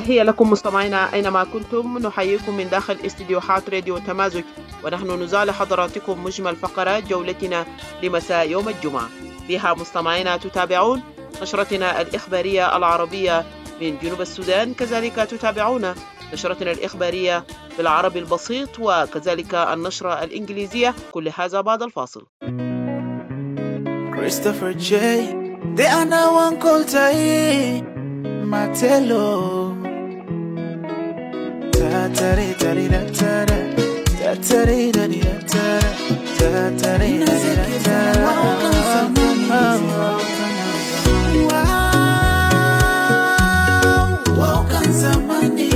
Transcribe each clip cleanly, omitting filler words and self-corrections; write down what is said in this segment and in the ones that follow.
تحية لكم مستمعينا أينما كنتم، نحييكم من داخل استديوهات راديو تمازج، ونحن نزال حضراتكم مجمل فقرات جولتنا لمساء يوم الجمعة. فيها مستمعينا تتابعون نشرتنا الإخبارية العربية من جنوب السودان، كذلك تتابعون نشرتنا الإخبارية بالعربي البسيط، وكذلك النشرة الإنجليزية. كل هذا بعد الفاصل. Christopher J. De Ana Wankoltai Matelo Tatari Tari Tara Tatari Tari Tara Tatari Tari Tara Wow kan zamani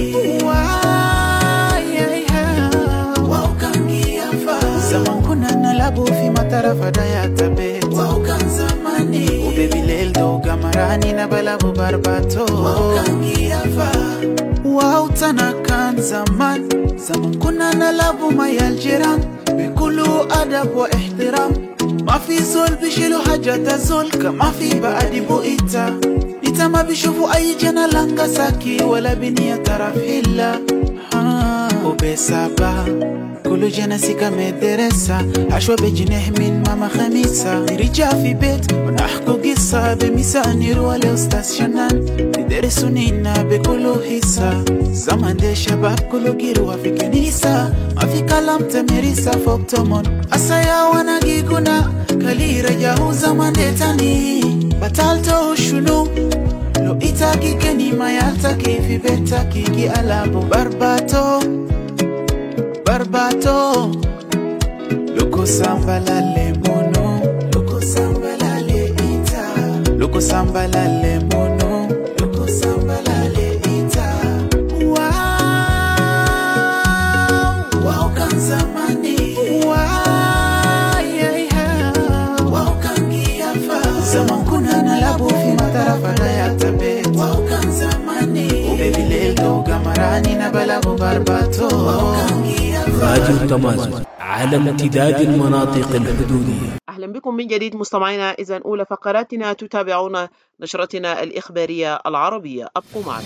Wow kan giafa Zaman kuna nalabu fi matarafa dayatabe Wow kan zamani Ubebi leldo gamarani na balabu barbato Wow kan giafa Wow tana kan zaman Zaman kuna nalabu mayal jiran Bikulu adab wa ihtiram Ma fi zol bishilu hajata zol Kama fi baadibu ita Nita ma bishufu ay jana langa saki Wala biniya taraf illa Ube saba كل جنسك مدرسة عشوة بجنه من ماما خميسة نرجع في بيت ونحكو قصة بميسانير ولا أستاذ شنان ندرسونينا بكل حصة زمان دي شباب كله جيروا في كنيسة ما في كلام تمريسة فوق تمون أسايا وانا جيكونا كالي رجعو زمان دي تاني بطالتو شنو لو إتاكي كني ما يالتاكي في بيتاكي كي ألابو Barbato Loko sambala le mono Loko sambala le ita Loko sambala le mono Loko sambala le ita Wow kan zamani Wow kan giafa Zaman kuna nalabu fi matarafa dayatabe Wow kan zamani Ubebi leldo gamarani na balabu barbato Wow kan راديو تمازج على امتداد المناطق الحدودية. أهلا بكم من جديد مستمعينا. إذن أولى فقراتنا تتابعون نشرتنا الإخبارية العربية، أبقوا معنا.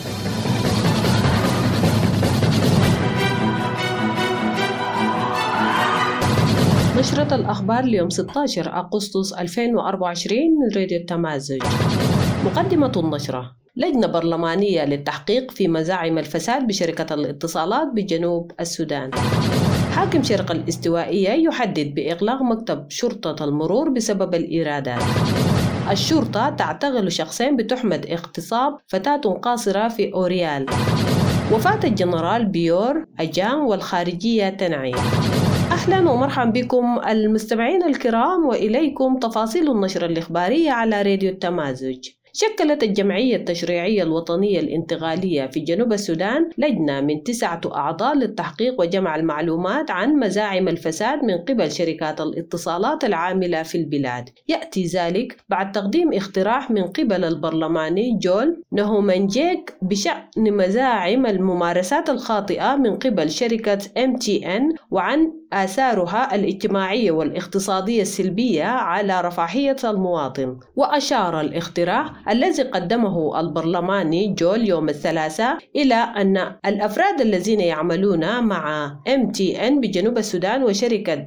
نشرة الأخبار اليوم 16 أغسطس 2024 من راديو تمازج. مقدمة النشرة: لجنة برلمانية للتحقيق في مزاعم الفساد بشركة الاتصالات بجنوب السودان. حاكم شرق الاستوائية يحدد بإغلاق مكتب شرطة المرور بسبب الإيرادات. الشرطة تعتقل شخصين بتهمة اغتصاب فتاة قاصرة في أوريال. وفاة الجنرال بيور أجان والخارجية تنعي. أهلا ومرحبا بكم المستمعين الكرام، وإليكم تفاصيل النشرة الإخبارية على راديو التمازج. شكلت الجمعية التشريعية الوطنية الانتقالية في جنوب السودان لجنة من 9 أعضاء للتحقيق وجمع المعلومات عن مزاعم الفساد من قبل شركات الاتصالات العاملة في البلاد. يأتي ذلك بعد تقديم اقتراح من قبل البرلماني جول نهومنجيك بشأن مزاعم الممارسات الخاطئة من قبل شركة MTN وعن آثارها الاجتماعية والاقتصادية السلبية على رفاهية المواطن. وأشار الاقتراح الذي قدمه البرلماني جول يوم الثلاثاء إلى أن الأفراد الذين يعملون مع MTN بجنوب السودان وشركة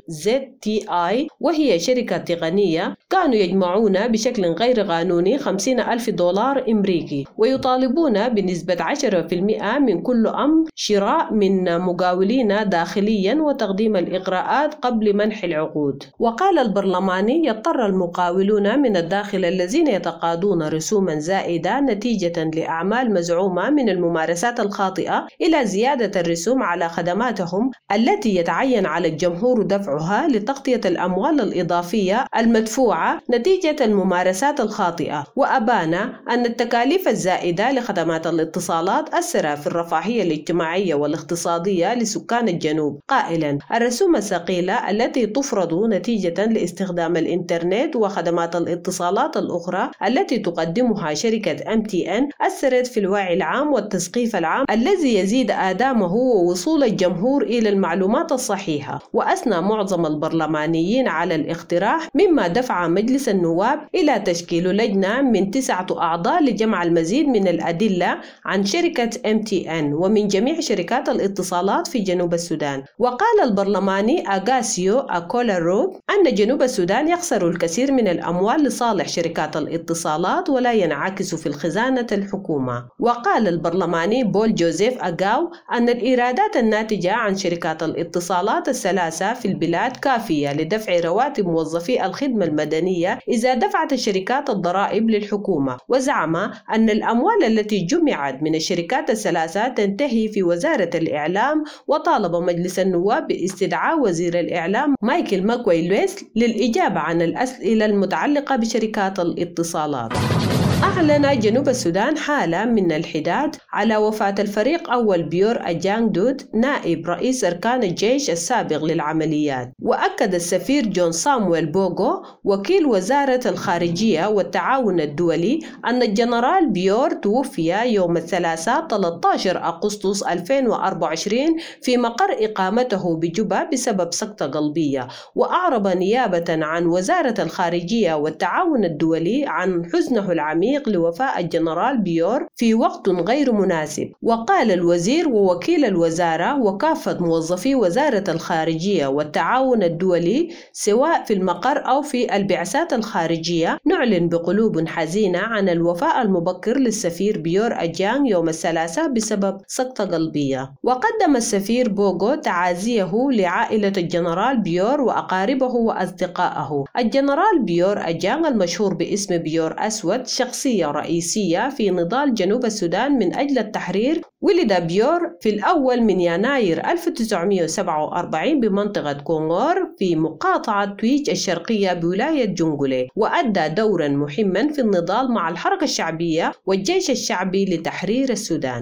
ZTI وهي شركة تقنية كانوا يجمعون بشكل غير قانوني $50,000 أمريكي، ويطالبون بنسبة 10% من كل شراء من مقاولين داخليا وتقديم الإقراءات قبل منح العقود. وقال البرلماني يضطر المقاولون من الداخل الذين يتقاضون رسوما زائدة نتيجة لأعمال مزعومة من الممارسات الخاطئة إلى زيادة الرسوم على خدماتهم التي يتعين على الجمهور دفعها لتغطية الأموال الإضافية المدفوعة نتيجة الممارسات الخاطئة. وأبان أن التكاليف الزائدة لخدمات الاتصالات أثر في الرفاهية الاجتماعية والاقتصادية لسكان الجنوب، قائلا: الرسوم الرسوم الثقيلة التي تفرض نتيجة لاستخدام الإنترنت وخدمات الاتصالات الأخرى التي تقدمها شركة MTN أثرت في الوعي العام والتثقيف العام الذي يزيد آدامه ووصول الجمهور إلى المعلومات الصحيحة. وأثنى معظم البرلمانيين على الاقتراح، مما دفع مجلس النواب إلى تشكيل لجنة من 9 أعضاء لجمع المزيد من الأدلة عن شركة MTN ومن جميع شركات الاتصالات في جنوب السودان. وقال البرلماني أغاسيو أكولاروب أن جنوب السودان يخسر الكثير من الأموال لصالح شركات الاتصالات ولا ينعكس في الخزانة الحكومة. وقال البرلماني بول جوزيف أغاو أن الإيرادات الناتجة عن شركات الاتصالات الثلاثة في البلاد كافية لدفع رواتب موظفي الخدمة المدنية إذا دفعت الشركات الضرائب للحكومة. وزعم أن الأموال التي جمعت من الشركات الثلاثة تنتهي في وزارة الإعلام. وطالب مجلس النواب باستدعاء وزير الإعلام مايكل ماكويلويس للإجابة عن الأسئلة المتعلقة بشركات الاتصالات. أعلن جنوب السودان حالة من الحداد على وفاة الفريق أول بيور أجانج دود نائب رئيس أركان الجيش السابق للعمليات. وأكد السفير جون سامويل بوغو وكيل وزارة الخارجية والتعاون الدولي أن الجنرال بيور توفي يوم الثلاثاء 13 أغسطس 2024 في مقر إقامته بجوبا بسبب سكتة قلبية. وأعرب نيابة عن وزارة الخارجية والتعاون الدولي عن حزنه العميق لوفاة الجنرال بيور في وقت غير مناسب. وقال الوزير ووكيل الوزارة وكافة موظفي وزارة الخارجية والتعاون الدولي سواء في المقر أو في البعثات الخارجية: نعلن بقلوب حزينة عن الوفاة المبكر للسفير بيور أجانج يوم الثلاثاء بسبب سكتة قلبية. وقدم السفير بوغو تعازيه لعائلة الجنرال بيور وأقاربه وأصدقائه. الجنرال بيور أجانج المشهور باسم بيور أسود شخصية رئيسية في نضال جنوب السودان من أجل التحرير. ولد بيور في الأول من يناير 1947 بمنطقة كونغور في مقاطعة تويج الشرقية بولاية جنجولي، وأدى دورا مهما في النضال مع الحركة الشعبية والجيش الشعبي لتحرير السودان.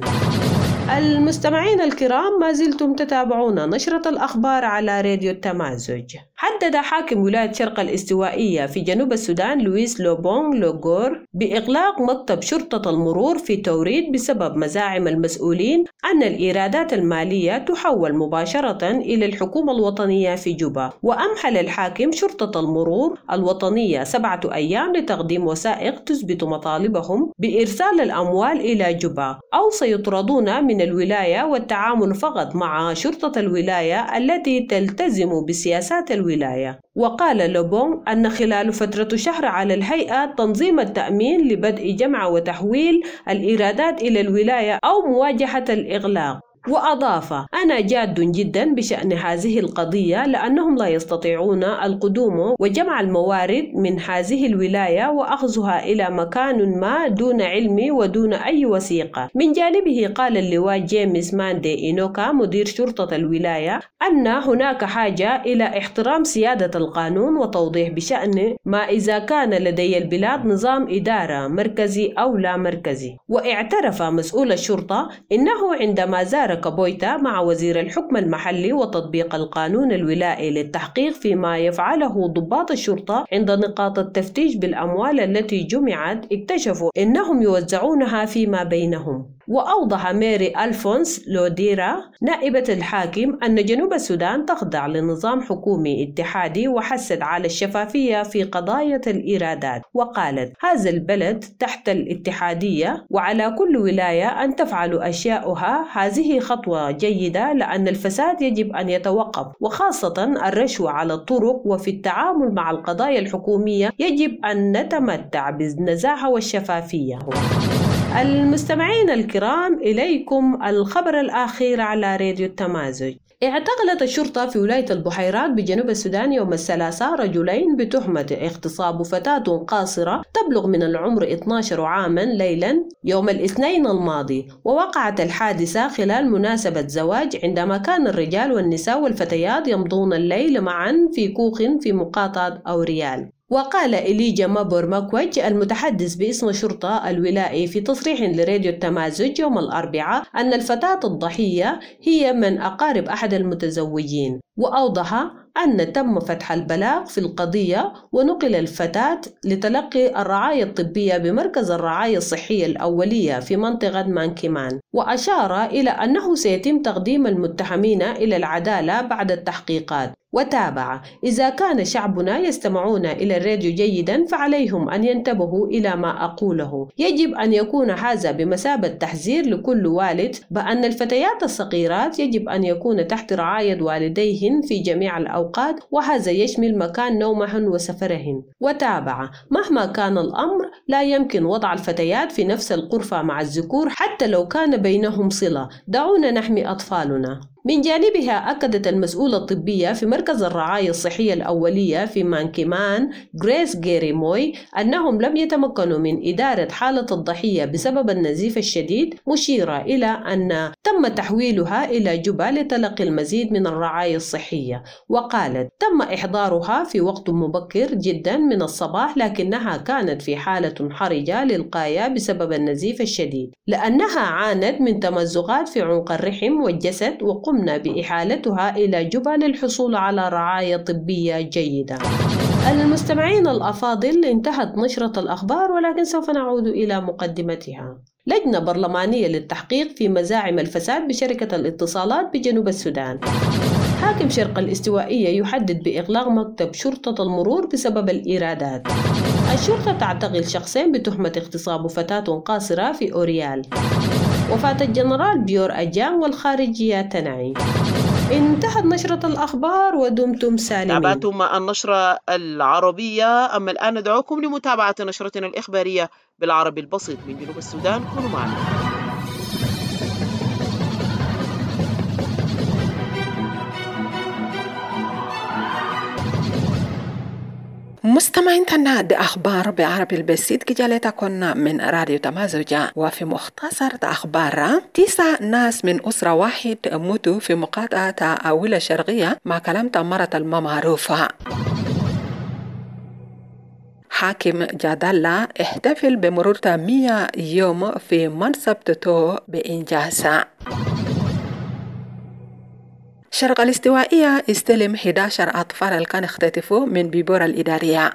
المستمعين الكرام، ما زلتم تتابعون نشرة الأخبار على راديو التمازج. حدد حاكم ولاية شرق الاستوائية في جنوب السودان لويس لوبونغ لوغور بإغلاق مكتب شرطة المرور في توريد بسبب مزاعم المسؤولين أن الإيرادات المالية تحول مباشرة إلى الحكومة الوطنية في جوبا. وأمحل الحاكم شرطة المرور الوطنية 7 أيام لتقديم وثائق تثبت مطالبهم بإرسال الأموال إلى جوبا، أو سيطردون من الولاية والتعامل فقط مع شرطة الولاية التي تلتزم بسياسات الولاية. وقال لوبونغ أن خلال فترة شهر على الهيئة تنظيم التأمين لبدء جمع وتحويل الإيرادات إلى الولاية أو مواجهة الإغلاق. وأضاف: أنا جاد جدا بشأن هذه القضية لأنهم لا يستطيعون القدوم وجمع الموارد من هذه الولاية وأخذها إلى مكان ما دون علمي ودون أي وثيقة. من جانبه قال اللواء جيمس ماندي إنوكا مدير شرطة الولاية أن هناك حاجة إلى احترام سيادة القانون وتوضيح بشأن ما إذا كان لدي البلاد نظام إدارة مركزي أو لا مركزي. واعترف مسؤول الشرطة إنه عندما زار كابويتا مع وزير الحكم المحلي وتطبيق القانون الولائي للتحقيق فيما يفعله ضباط الشرطة عند نقاط التفتيش بالأموال التي جمعت، اكتشفوا إنهم يوزعونها فيما بينهم. وأوضح ميري ألفونس لوديرا نائبة الحاكم أن جنوب السودان تخضع لنظام حكومي اتحادي، وحثت على الشفافية في قضايا الإيرادات. وقالت: هذا البلد تحت الاتحادية وعلى كل ولاية أن تفعل أشياؤها. هذه خطوة جيدة لأن الفساد يجب أن يتوقف، وخاصة الرشوة على الطرق. وفي التعامل مع القضايا الحكومية يجب أن نتمتع بالنزاهة والشفافية. المستمعين الكرام، إليكم الخبر الأخير على راديو التمازج. اعتقلت الشرطة في ولاية البحيرات بجنوب السودان يوم الثلاثاء رجلين بتهمة اغتصاب فتاة قاصرة تبلغ من العمر 12 عاما ليلا يوم الاثنين الماضي. ووقعت الحادثة خلال مناسبة زواج عندما كان الرجال والنساء والفتيات يمضون الليل معا في كوخ في مقاطعة أوريال. وقال إليجا مابور ماكويج المتحدث باسم الشرطة الولائي في تصريح لراديو التمازج يوم الأربعاء أن الفتاة الضحية هي من أقارب أحد المتزوجين، وأوضح أن تم فتح البلاغ في القضية ونقل الفتاة لتلقي الرعاية الطبية بمركز الرعاية الصحية الأولية في منطقة مانكيمان، وأشار إلى أنه سيتم تقديم المتهمين إلى العدالة بعد التحقيقات. وتابع: إذا كان شعبنا يستمعون إلى الراديو جيدا فعليهم أن ينتبهوا إلى ما أقوله. يجب أن يكون هذا بمثابة تحذير لكل والد بأن الفتيات الصغيرات يجب أن يكون تحت رعاية والديهن في جميع الأوقات، وهذا يشمل مكان نومهن وسفرهن. وتابع: مهما كان الأمر لا يمكن وضع الفتيات في نفس الغرفة مع الذكور حتى لو كان بينهم صلة. دعونا نحمي أطفالنا. من جانبها أكدت المسؤولة الطبية في مركز الرعاية الصحية الأولية في مانكيمان غريس جيري موي أنهم لم يتمكنوا من إدارة حالة الضحية بسبب النزيف الشديد، مشيرة إلى أن تم تحويلها إلى جوبا لتلقي المزيد من الرعاية الصحية. وقالت: تم إحضارها في وقت مبكر جدا من الصباح، لكنها كانت في حالة حرجة للغاية بسبب النزيف الشديد لأنها عانت من تمزقات في عنق الرحم والجسد، وقمنا بإحالتها إلى جوبا للحصول على رعاية طبية جيدة. المستمعين الأفاضل، انتهت نشرة الأخبار، ولكن سوف نعود إلى مقدمتها. لجنة برلمانية للتحقيق في مزاعم الفساد بشركة الاتصالات بجنوب السودان. حاكم شرق الاستوائية يحدد بإغلاق مكتب شرطة المرور بسبب الإيرادات. الشرطة تعتقل شخصين بتهمة اغتصاب فتاة قاصرة في أوريال. وفاة الجنرال بيور أجام والخارجية تنعي. انتهت نشرة الأخبار ودمتم سالمين. تابعتم النشرة العربية، أما الآن ندعوكم لمتابعة نشرتنا الإخبارية بالعربي البسيط من جنوب السودان. كونوا معنا. مستمعين تناد أخبار بعربي البسيط كجالتكن من راديو تمازجة. وفي مختصر أخبار 9 ناس من أسرة واحد موتوا في مقاطعة أويلة الشرقية مع كلام مرة المعروفة. حاكم جدالة احتفل بمرور 100 يوم في منصب توتو بإنجاز. شرق الاستوائية استلم 11 أطفال كان اختطفوا من بيبورا الإدارية.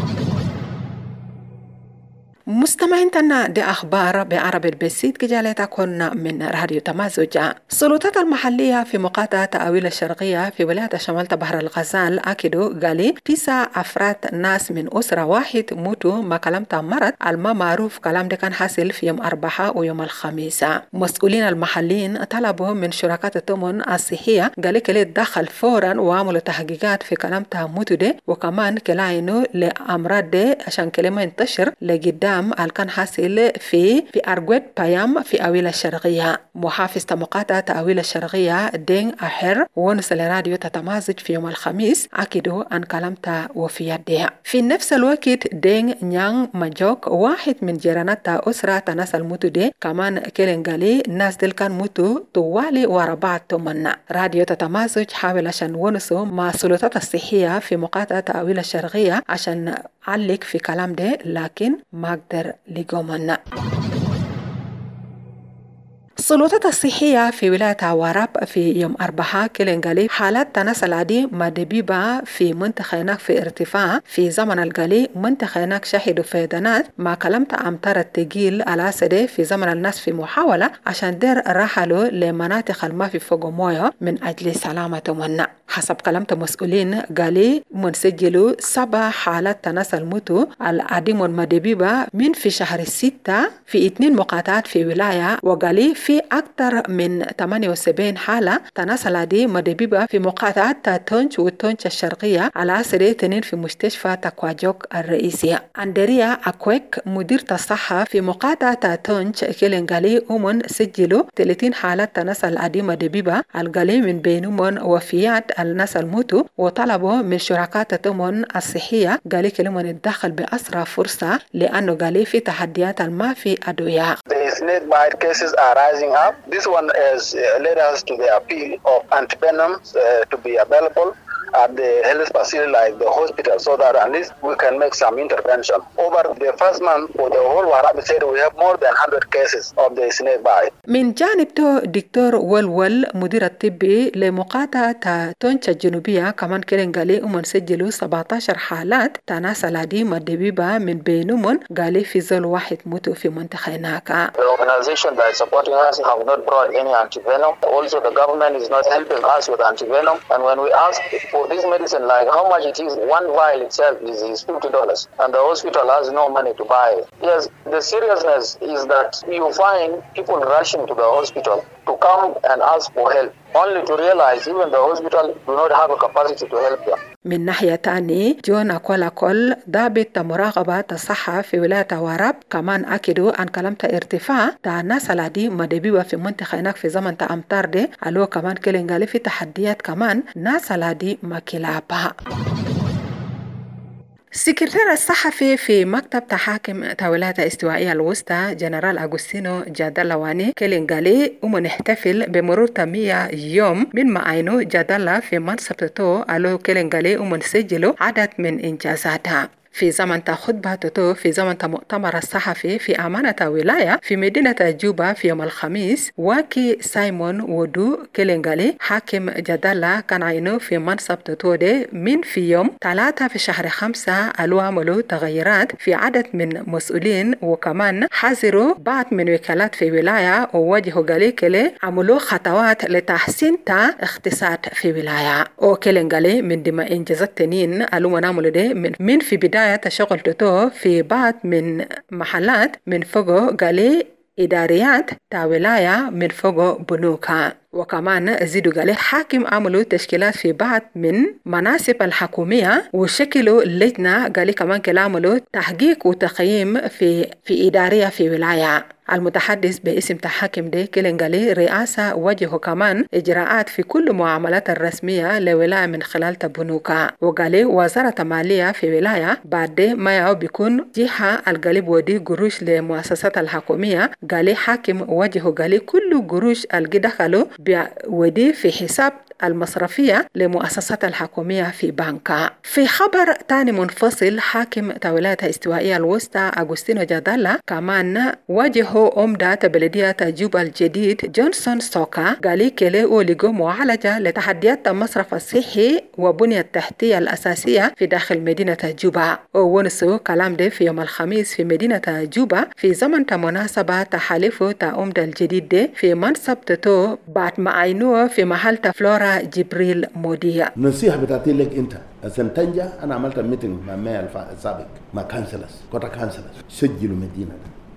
مستمعين تنا دي أخبار بعربي البسيط كجالتكن من راديو تمازجة. السلطات المحلية في مقاطعة أويلة الشرقية في ولاية شمال بحر الغزال أكدوا قالي 9 أفراد ناس من أسرة واحد موتوا ما كلام مرض الما معروف. كلام ده كان حاصل في يوم 4 ويوم الخميس. مسؤولين المحليين طلبوا من شركات التمن الصحية قالي كلي تدخل فورا وعملوا تحقيقات في كلام موتوا ده، وكمان كلاينو لأمراض ده عشان كلمة ينتشر لقدام كان حاصل في أرجوت بايام في أويلة الشرقية. محافظ مقاطعة أويلة الشرقية دين أحر ونس لراديو تتمازج في يوم الخميس أكدوا أن كلامته وفياتها. في نفس الوقت دين نيان ماجوك واحد من جيرانات أسرة ناس الموتوا دي كمان كيلنغالي ناس دل كان موتوا طوالي ورا بعض تمنى. راديو تتمازج حاول عشان ونسوا مع السلطات الصحية في مقاطعة أويلة الشرقية عشان علق في كلام ده، لكن ما قدر لقومنا. السلطات الصحية في ولاية واراب في يوم 4 كيلنغالي حالات تناس العدي مدبيبة في منطقة هناك في ارتفاع. في زمن القلي منطقة هناك شهدوا فيضانات مع كلمة أمطار التقيل الأسد في زمن الناس في محاولة عشان دير رحلوا لمناطق الما في فوق مويه من أجل سلامتهم. حسب كلمة مسؤولين قالي منسجلوا 7 حالات تناس الموتوا العديم مدبيبة من في شهر 6 في 2 مقاطعات في ولاية، وقالي في أكثر من 78 حالة تناسل دي مدبيبة في مقاطعات تونج وتونج الشرقية على أسر تنين في مستشفى تكواجوك الرئيسية. أندريا أكويك مدير الصحة في مقاطعة تونج كيلنغالي أمون سجلوا 30 حالة تناسل دي مدبيبة القلي من بينهم وفيات الناس الموتوا، وطلبوا من شركات التمن الصحية قالي كلمة يتدخل بأسرع فرصة لأنه قالي في تحديات ما في أدوية. Rising up. This one has led us to the appeal of antivenoms to be available at the health facility like the hospital, so that at least we can make some intervention. Over the first month for the whole Warabi said we have more than 100 cases of the snake bite. من جانبته دكتور ولول مدير الطبي لمقاطعة تونشا الجنوبية كمان كلن قالي سجلوا 17 حالات تناسل دي مدبيبة من بينهم قالي في زول واحد موتوا في منطقة هناك. The organization that is supporting us have not brought any antivenom. Also the government is not helping us with antivenom. And when we ask for this medicine, like how much it is, one vial itself is $50, and the hospital has no money to buy it. Yes, the seriousness is that you find people rushing to the hospital to come and ask for help, only to realize even the hospital do not have a capacity to help them. من ناحية تاني جون كول ضابط مراقبة الصحة في ولاية وراب كمان أكدوا أن كلمة ارتفاع تاع الناس العادي مدبيوة في منطقة هناك في زمن تاع أمطار دي ألو كمان كلين في تحديات كمان ناس العادي ما كلابها. سكرتير الصحفي في مكتب تحاكم ولاية الاستوائية الوسطى جنرال أغوستينو جادلواني كلينغالي نحتفل بمرور 100 يوم من معينو جادلا في منصب تتو ألو كلينغالي نسجلوا عدد من إنجازاتها. في زمن خطبة تتو في زمن مؤتمر الصحفي في أمانة ولاية في مدينة جوبا في يوم الخميس واكي سايمون ودو كلينغالي حاكم جدالة كان عينو في منصب تتو دي من في يوم 3 في شهر 5 ألو عملوا تغيرات في عدد من مسؤولين وكمان حذروا بعض من وكالات في ولاية وواجهوا غالي كلي عملوا خطوات لتحسين تا اقتصاد في ولاية وكلينغالي من دماء إنجازات تنين ألو منعملوا دي من في بداية تشغل تتو في بعض من محلات من فوقه قالي إداريات تا ولاية من فوقه بنوكا وكمان زيدوا قالي حاكم عملوا تشكيلات في بعض من مناصب الحكومية وشكلوا لجنة قالي كمان عملوا تحقيق وتقييم في إدارية في ولاية. المتحدث باسم تحاكم دي كلينغالي رئاسة وجهه كمان إجراءات في كل معاملات الرسمية لولاية من خلال تبنوكا وقالي وزارة المالية في ولاية بعد ما يعو بيكون جهة القلب ودي قروش لمؤسسات الحكومية قالي حاكم وجهه قالي كل قروش القدخلو ودي في حساب المصرفية لمؤسسات الحكومية في بانكا. في خبر تاني منفصل حاكم ولاية الاستوائية الوسطى أغوستينو جادالا كمان واجهوا أمدة بلدية جوبا الجديد جونسون سوكا قالي كلي ولقوا معالجة لتحديات المصرف الصحي وبنية التحتية الأساسية في داخل مدينة جوبا ونسوا كلام ده في يوم الخميس في مدينة جوبا في زمن مناسبة تحالفه أمدة الجديد ده في منصب تتو بعد ما عينوه في محل فلورا جبريل مودية. نصيحة بتاعتي لك أنت عشان تنجح. أنا عملت ميتنج مع مية السابق مع كانسلس كوتا كانسلس سجلوا مدينة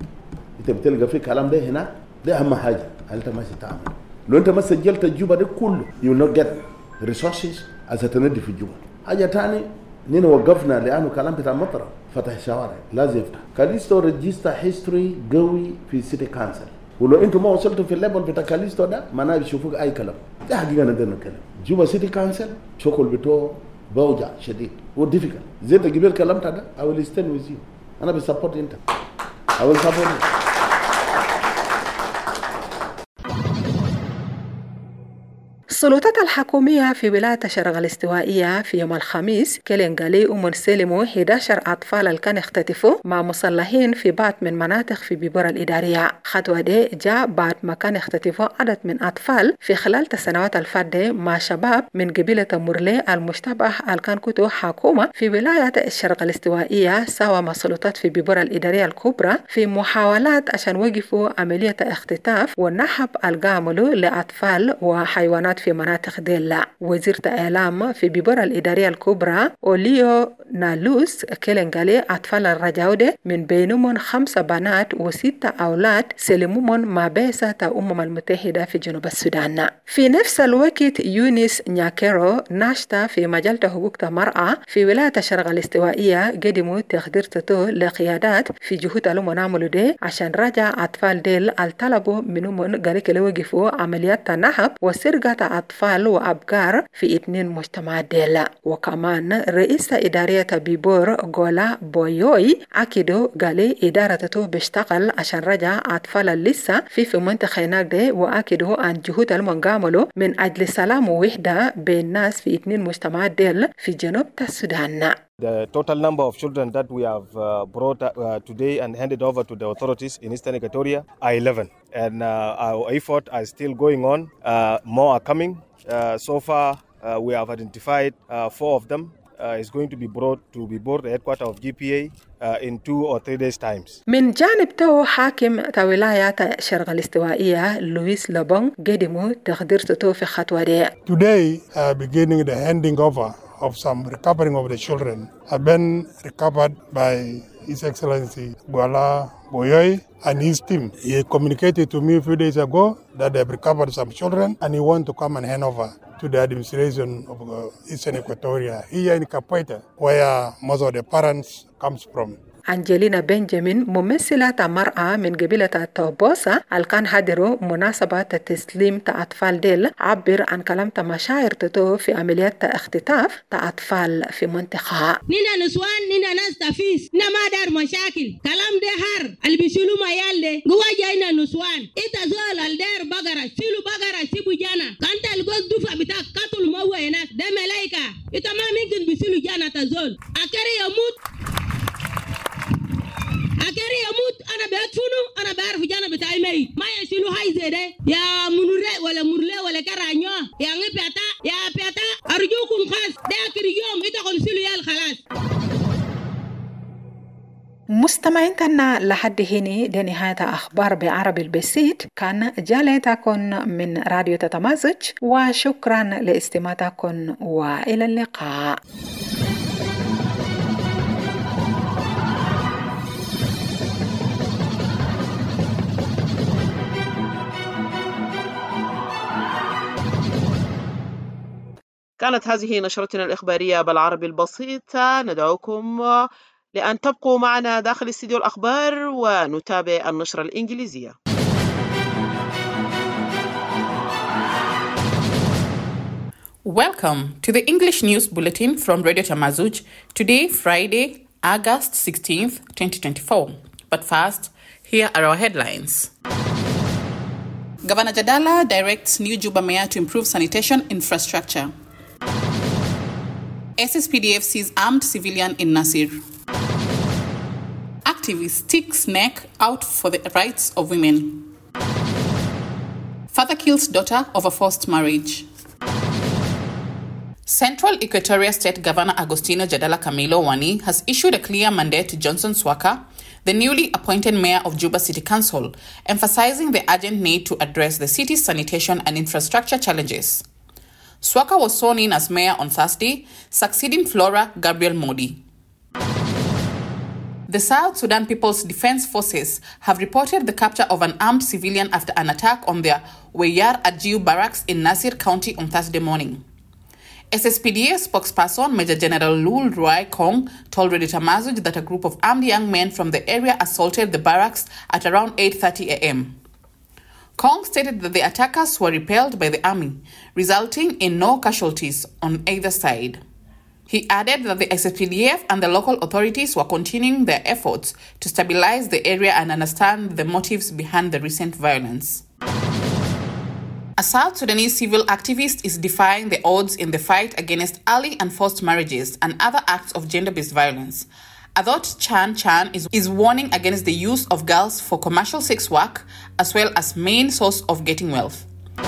أنت بتلقى في كلام ده هنا ده أهم حاجة أنت ماشي تعمل. لو أنت ما سجلت الجوبا ده كله you will not get resources عشان تنظف الجوبا. حاجة تاني نحن وقفنا لأنه كلام بتاع مطرة فتح الشوارع لازم يفتح. كاليستو ريجيستر هيستوري قوي في سيتي كانسل. ولو انتم ما وصلتوا في الليفل بتاع كاليستو ده معناه بيشوفوك اي كلام. ده حقيقه نقدر نتكلم. جوبا سيتي كانسل شغل بتوع بوجع شديد وديفيكال. زي انت جبت كلامك ده I will stand with you. انا بسبورت انت. I will support you. السلطات الحكومية في ولاية الشرق الاستوائية في يوم الخميس كلينغالي ومنسلموا 11 أطفال اللي كانوا اختطفوا مع مسلحين في بعض من مناطق في بيبورا الإدارية. خطوة دي جاء بعد ما كان اختطفوا عدد من أطفال في خلال السنوات الفاتحة مع شباب من قبيلة مورلي المشتبه اللي كان كتو حكومة في ولاية الشرق الاستوائية سوا مع السلطات في بيبورا الإدارية الكبرى في محاولات عشان وقفوا عملية اختطاف والنحب القاملوا لأطفال وحيوانات في مناطق ديلا. وزير الإعلام في بيبورا الإدارية الكبرى أوليو نالوس كلينغالي أطفال الرجاودة من بينهم 5 بنات و6 أولاد سلموهم مع بعثة الأمم المتحدة في جنوب السودان. في نفس الوقت يونس نياكيرو ناشطة في مجال حقوق المرأة في ولاية الشرق الاستوائية قدموا تقدير تتو لقيادات في جهود الأمم نعملوا دي عشان رجع أطفال ديل الطلبوا منهم قالك اللي وقفوا عمليات النحب وسرقة أطفال وأبكار في 2 مجتمعات ديلا. وكمان رئيس إدارية بيبور غولا بويوي أكدوا قالي إدارته بيشتغل عشان رجع أطفال لسه في منطقة هناك دي، وأكدوا عن جهود المنعملوا من أجل سلام ووحدة بين الناس في 2 مجتمعات ديل في جنوب السودان. The total number of children that we have brought today and handed over to the authorities in Eastern Equatoria are 11. And our effort is still going on. More are coming. So far, we have identified 4 of them. Is going to be brought to the headquarters of GPA in 2 or 3 days times. من جانب تو حاكم ولاية الشرق الاستوائية لويس لابون قدموا تقديرته في خطوة دي. Today, beginning the handing over of some recovering of the children have been recovered by His Excellency Gwala Boyoy and his team. He communicated to me a few days ago that they have recovered some children and he wants to come and hand over to the administration of Eastern Equatoria here in Kapoita, where most of the parents comes from. أنجلينا بنجامين ممثلة مرأة من قبيلة التوبوسا اللي كان حضروا مناسبة تسليم أطفال ديل عبر عن كلام مشاعر تتو في عمليات اختطاف أطفال في منطقة. نينا نسوان نينا ناس تفيس نينا ما دار مشاكل كلام ده هر اللي بيشيلوا ما يالده جوا جاينا نسوان إنت زول الدار بقرة شيلوا بقرة سيبوا جانا كانت الجوز دفع بتاع قتل ما هو هناك ده ملايكة إنت ما ممكن بيشيلوا جانا تزول أكري يموت أكري يموت أنا بأدفنه أنا بعرف جانا بتاعي ميت ما يشيلوا هاي زي ده يا منورة ولا مرلة ولا كرانيا يا نبيتا يا بيتا أرجوكم خاص ده آخر يوم إذا كنسلوا يا الخلاص. مستمعيننا لحد هنا دي نهاية أخبار بعربي البسيط. كان جالتكم من راديو تتمازج وشكرا لاستماعكم وإلى اللقاء. كانت هذه نشرتنا الإخبارية بالعربي البسيط. ندعوكم لأن تبقوا معنا داخل استديو الأخبار ونتابع النشرة الإنجليزية. Welcome to the English News Bulletin from Radio Tamazuj. Today, Friday, August 16th, 2024. But first, here are our headlines. Governor Jadala directs new Juba mayor to improve sanitation infrastructure. SSPDF sees armed civilian in Nasir. Activist sticks neck out for the rights of women. Father kills daughter over forced marriage. Central Equatoria State Governor Agostino Jadala Camilo Wani has issued a clear mandate to Johnson Swaka, the newly appointed mayor of Juba City Council, emphasizing the urgent need to address the city's sanitation and infrastructure challenges. Swaka was sworn in as mayor on Thursday, succeeding Flora Gabriel Modi. The South Sudan People's Defense Forces have reported the capture of an armed civilian after an attack on their Weyar Ajiu barracks in Nasir County on Thursday morning. SSPDA spokesperson Major General Lul Ruai Kong told Radio Tamazuj that a group of armed young men from the area assaulted the barracks at around 8:30 a.m. Kong stated that the attackers were repelled by the army, resulting in no casualties on either side. He added that the SSPDF and the local authorities were continuing their efforts to stabilize the area and understand the motives behind the recent violence. A South Sudanese civil activist is defying the odds in the fight against early and forced marriages and other acts of gender-based violence. Adot Chan is warning against the use of girls for commercial sex work as well as main source of getting wealth.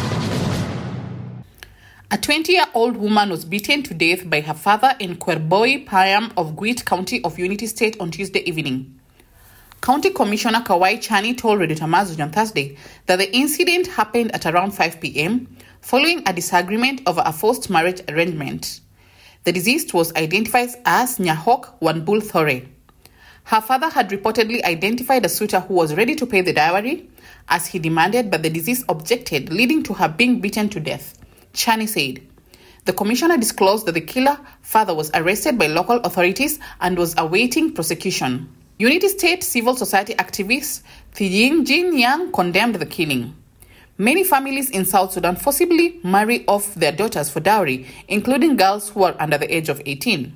A 20-year-old woman was beaten to death by her father in Kwerboi Payam of Gwit County of Unity State on Tuesday evening. County Commissioner Kawai Chani told Radio Tamazuj on Thursday that the incident happened at around 5 p.m. following a disagreement over a forced marriage arrangement. The deceased was identified as Nyahok Wanbul Thore. Her father had reportedly identified a suitor who was ready to pay the dowry as he demanded, but the deceased objected, leading to her being beaten to death. Chani said. The commissioner disclosed that the killer father was arrested by local authorities and was awaiting prosecution. Unity State civil society activist Thiying Jin Yang condemned the killing. Many families in South Sudan forcibly marry off their daughters for dowry, including girls who are under the age of 18.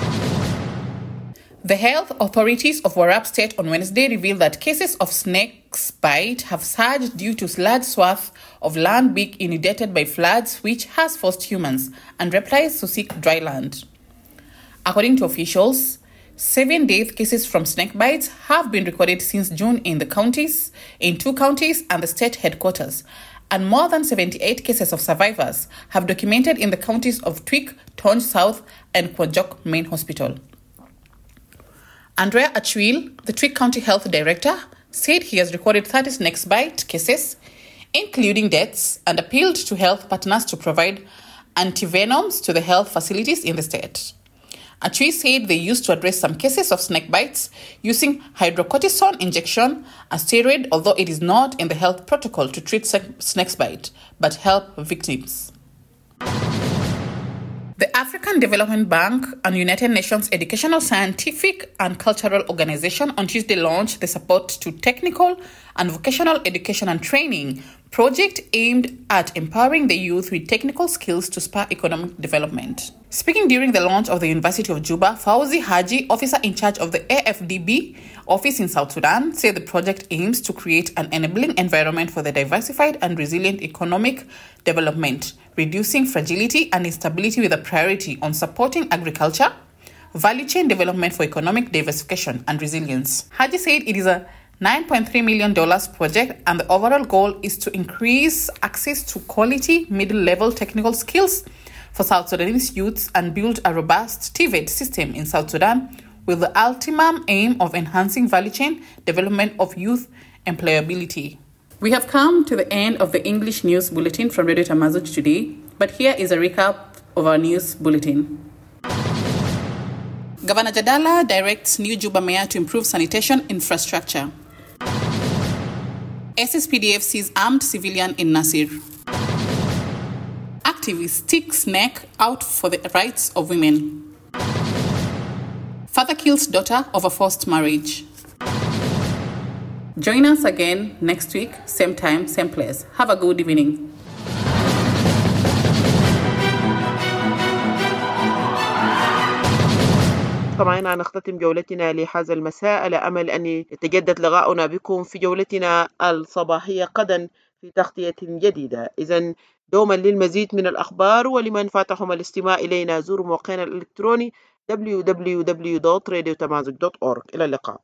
The health authorities of Warrap State on Wednesday revealed that cases of snakes bite have surged due to large swaths of land being inundated by floods, which has forced humans and reptiles to seek dry land. According to officials, 7 death cases from snake bites have been recorded since June in 2 counties and the state headquarters, and more than 78 cases of survivors have documented in the counties of Twik, Tonj South, and Kwajok Main Hospital. Andrea Achwil, the Twik County Health Director, said he has recorded 30 snake bite cases, including deaths, and appealed to health partners to provide antivenoms to the health facilities in the state. Achwil said they used to address some cases of snake bites using hydrocortisone injection, a steroid, although it is not in the health protocol to treat snake bite, but help victims. The African Development Bank and United Nations Educational, Scientific and Cultural Organization on Tuesday launched the Support to Technical and Vocational Education and Training project aimed at empowering the youth with technical skills to spur economic development. Speaking during the launch of the University of Juba, Fauzi Haji, officer in charge of the AFDB office in South Sudan, said the project aims to create an enabling environment for the diversified and resilient economic development, reducing fragility and instability with a priority on supporting agriculture, value chain development for economic diversification and resilience. Haji said it is a $9.3 million project, and the overall goal is to increase access to quality middle-level technical skills for South Sudanese youths and build a robust TVET system in South Sudan with the ultimate aim of enhancing value chain development of youth employability. We have come to the end of the English News Bulletin from Radio Tamazuj today, but here is a recap of our news bulletin. Governor Jadala directs new Juba mayor to improve sanitation infrastructure. SSPDF sees armed civilian in Nasir. Activist sticks neck out for the rights of women. Father kills daughter over forced marriage. Join us again next week, same time, same place. Have a good evening. طبعا نختتم جولتنا لهذا المساء على أمل أن يتجدد لقاؤنا بكم في جولتنا الصباحية غدا في تغطية جديدة. إذن دوما للمزيد من الأخبار ولمن فاتحهم الاستماع إلينا زوروا موقعنا الإلكتروني www.radiotamazuk.org. إلى اللقاء.